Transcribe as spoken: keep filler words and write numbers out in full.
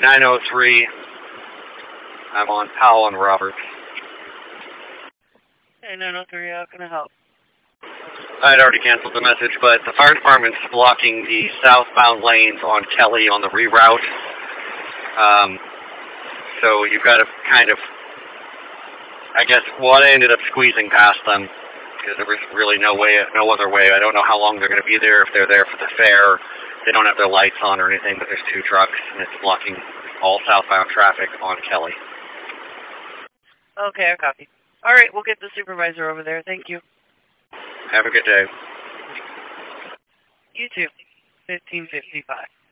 nine oh three. I'm on Powell and Roberts. Hey, nine oh three, how can I help? I had already canceled the message, but the fire department's blocking the southbound lanes on Kelly on the reroute. Um, so you've got to kind of, I guess, well, I ended up squeezing past them because there was really no way, no other way. I don't know how long they're going to be there, if they're there for the fair. They don't have their lights on or anything, but there's two trucks, and it's blocking all southbound traffic on Kelly. Okay, I copy. All right, we'll get the supervisor over there. Thank you. Have a good day. You too. fifteen fifty-five.